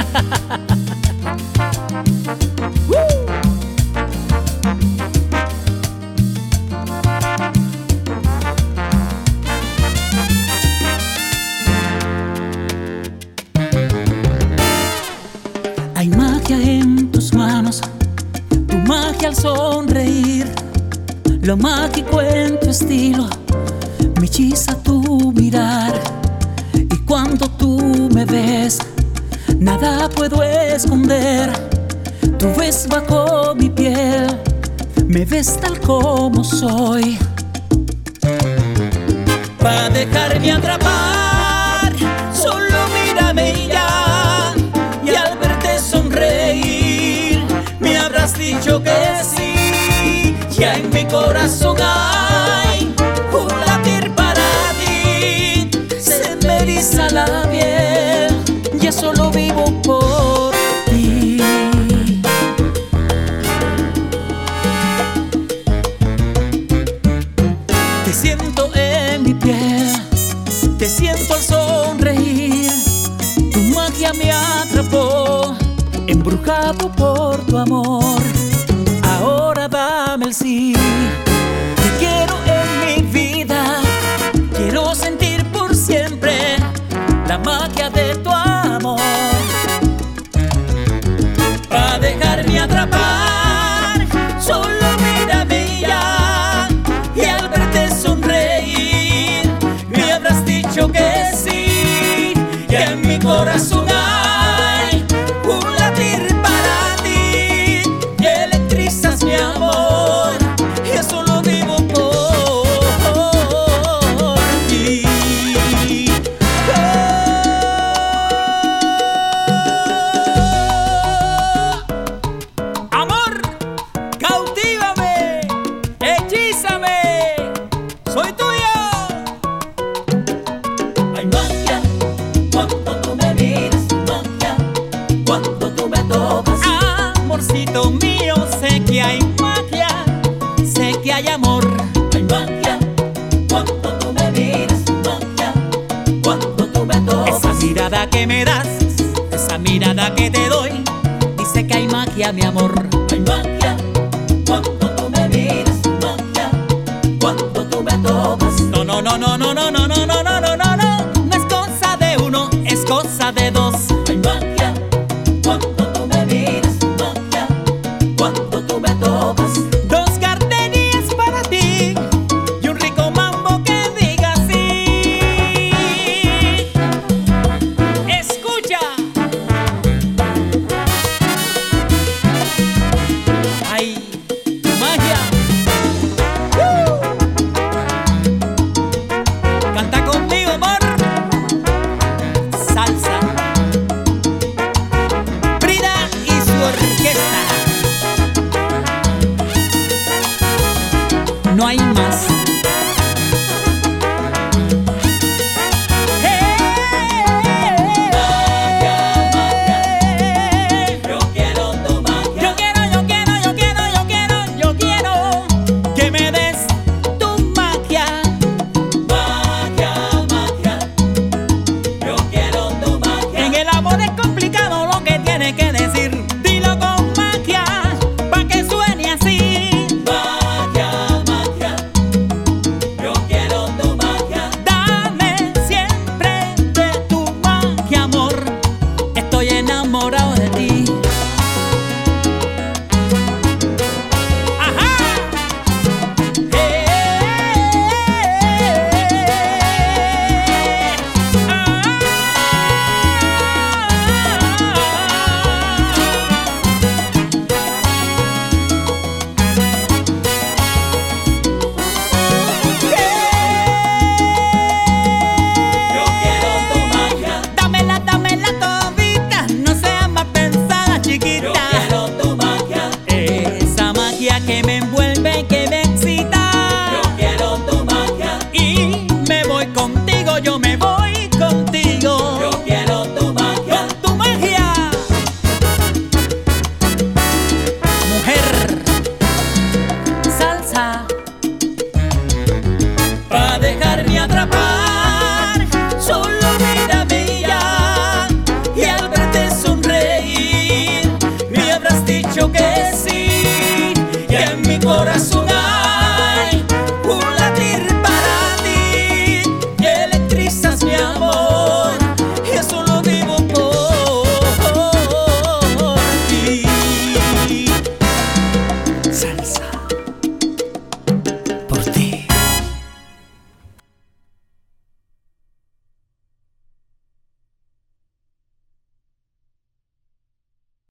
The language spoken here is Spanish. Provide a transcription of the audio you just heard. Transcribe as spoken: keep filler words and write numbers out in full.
Hay magia en tus manos, tu magia al sonreír, lo mágico en tu estilo, me hechiza tu mirar. Y cuando tú me ves, nada puedo esconder. Tú ves bajo mi piel, me ves tal como soy. Pa' dejarme atrapar, solo mírame y ya. Y al verte sonreír, me habrás dicho que sí. Ya en mi corazón hay un latir para ti. Se me eriza la piel, ya solo vivo por ti. Te siento en mi piel, te siento al sonreír. Tu magia me atrapó, embrujado por tu amor. Ahora dame el sí, te quiero en mi vida. Quiero sentir por siempre la magia de tu amor. Pa' dejarme atrapar, solo mírame y ya. Y al verte sonreír, me habrás dicho que sí. Y en mi corazón hay un latir para ti. Y electrizas mi amor, y eso lo vivo por ti. Amor, cautívame, hechízame, soy tuyo. Hay magia cuando tú me miras, magia cuando tú me tocas. Amorcito mío, sé que hay magia, sé que hay amor. Hay magia cuando tú me miras, magia cuando tú me tocas. Esa mirada que me das, esa mirada que te doy, dice que hay magia, mi amor. Hay magia cuando tú me miras, magia cuando tú me tocas. No, no, no, no, no, no, no, no, no, no, no, no, no. No es cosa de uno, es cosa de dos. Hay magia cuando tú me miras, magia cuando tú me tocas. Dos gardenias para ti y un rico mambo que diga sí. Escucha. Ay, magia. ¡Uh! dicho que sí.